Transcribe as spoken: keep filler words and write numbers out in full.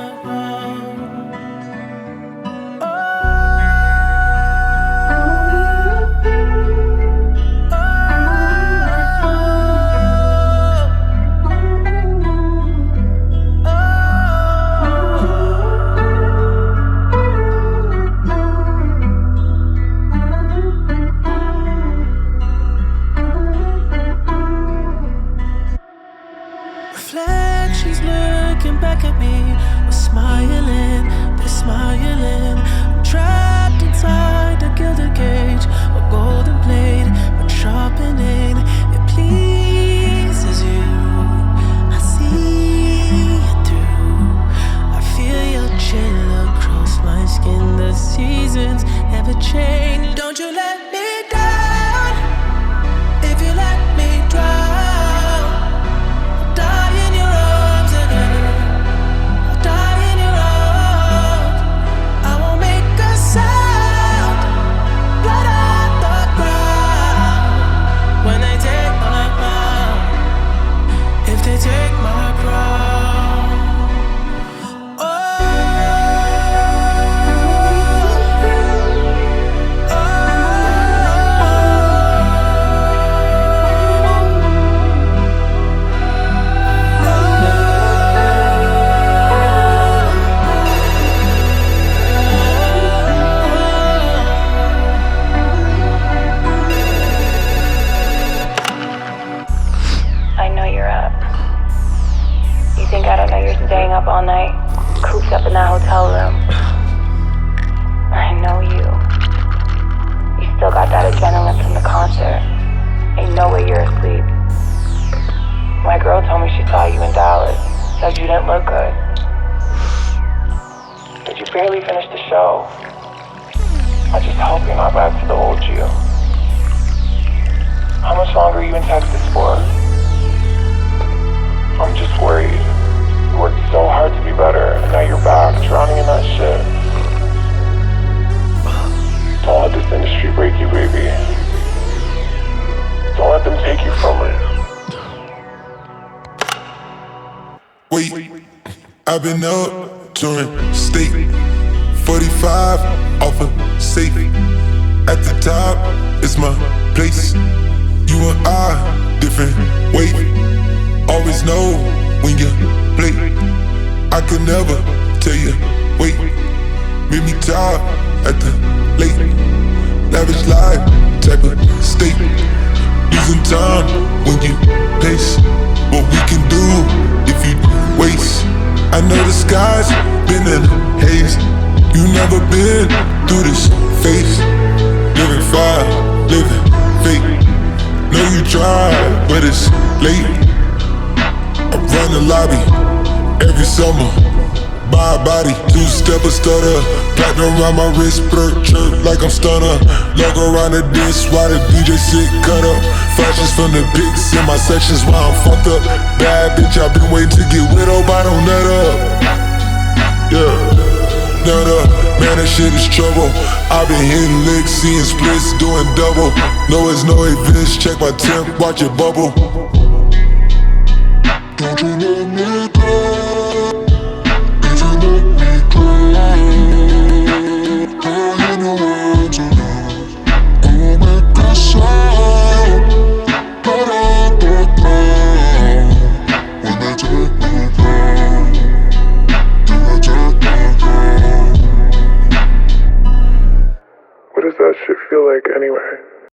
Reflections looking back at me, we're smiling, they're smiling. I'm trapped inside a gilded cage, a golden blade, but sharpening. It pleases you, I see it through. I feel your chill across my skin. The seasons never change. Don't you let me down. If you let me drown, staying up all night, cooped up in that hotel room. I know you. You still got that adrenaline from the concert. Ain't no way you're asleep. My girl told me she saw you in Dallas. Said you didn't look good. But you barely finished the show. I just hope you're not back to the old you. How much longer are you in Texas for? I'm just worried. You worked so hard to be better, and now you're back, drowning in that shit. Don't let this industry break you, baby. Don't let them take you from me. Wait, I've been up touring state, forty-five off of safe. At the top, it's my place. You and I, different weight. Always know when you play. I could never tell you, wait. Meet me top at the late. Lavish life, type of state. Losing time when you pace. What we can do if you waste. I know the sky's been in haze. You never been through this phase. Living fire, living fake. Know you tried, but it's late. I run the lobby every summer. Buy a body, two-step a stutter. Platinum around my wrist, blurt, chirp like I'm stunner. Logo around the disc while the D J sit cut up. Flashes from the pics in my sections while I'm fucked up. Bad bitch, I've been waiting to get widowed by no nut up. Yeah, nut up, man, that shit is trouble. I've been hitting licks, seeing splits, doing double. No, it's no evidence, check my temp, watch it bubble.